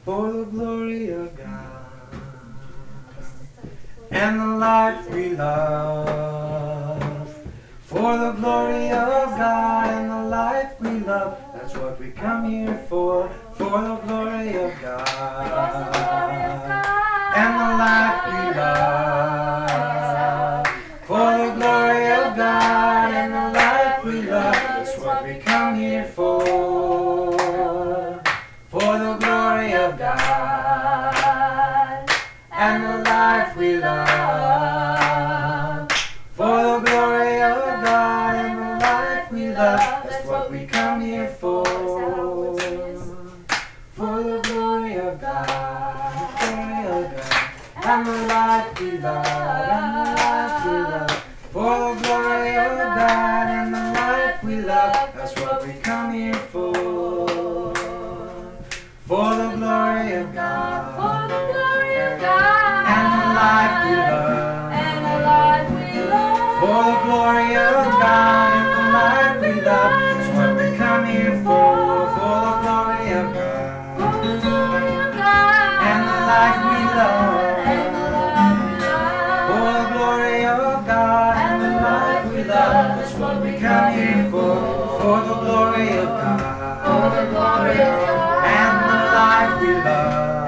for the glory of God and the life we love. For the glory of God and the life we love. That's what we come here for the glory of God and the life we love. For the glory of God and the life we love. That's what we come here for the glory of God and the life we love. For the glory of God and the life we love. That's what we come here for the glory of God, and the life we love, and the life we love. For the glory of God and the life we love. That's what we come here for the glory of God, and the life we love, for the glory of God and the life we love. That's what we come here for the glory of God, and the life we love. For the glory of God and the life we love. That's what we come here for the glory of God and the life we love.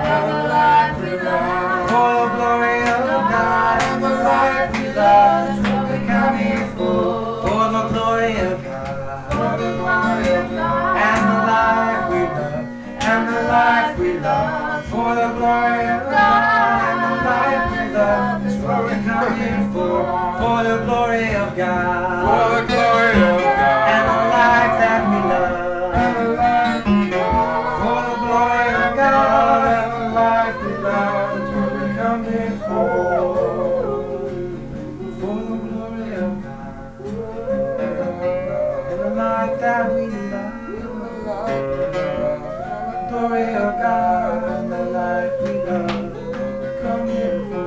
For the glory of God and the life we love. That's what we come here for the glory of God and the life we love, and the life we love. For the glory of God and the life we love. That's what we come here for the glory of God and the life that we love. For the glory of God and the life we love. That's what we come here for the glory of God and the life that we love. Glory of God and the life we love. Come here for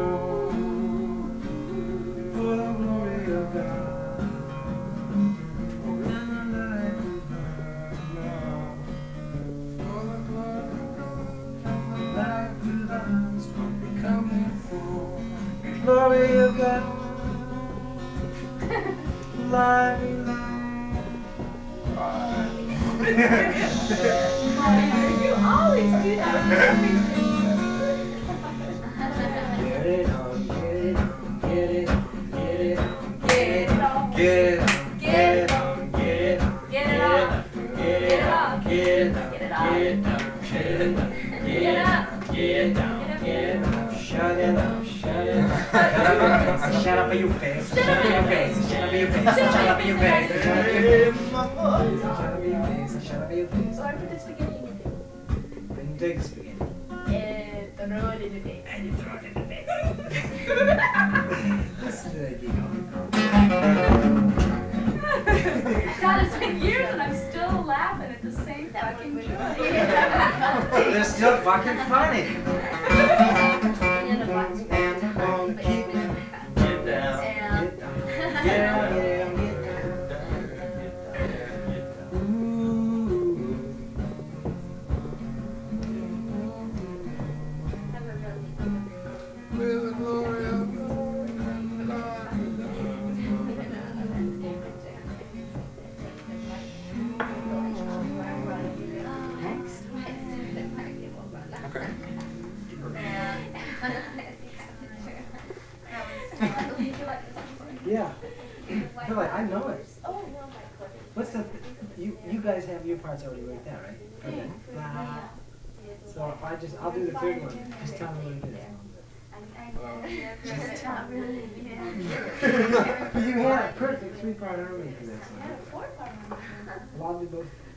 the glory of God and the life we love. For the glory of God and the life we love. That's what we come here for. Glory of God, life we love. You always do that. Get it on, get it on, get it on, get it on, get it on, get it on, get it on, get it on, get it on, get it on, get it on, get it on, get it on, shut it up, shut it up, shut up your face, shut up your face, shut up your face, shut up your face, shut up your face, shut up your face. So I put the spaghetti in your thing. Then you take the spaghetti. And throw it in the bag. And you throw it in the bag. This is the idea. God, it's been years and I'm still laughing at the same fucking joke. They're still fucking funny. In a box. Get down. Get down. Get down. With the glory of Okay. yeah. I feel like I know it. Oh, well, my God. What's the you guys have your parts already worked out, right? Okay. So if I'll do the third one. Just tell me what it is. Just not really. You had a perfect 3-part harmony for that song. I had a 4-part one. Well, I'll do both.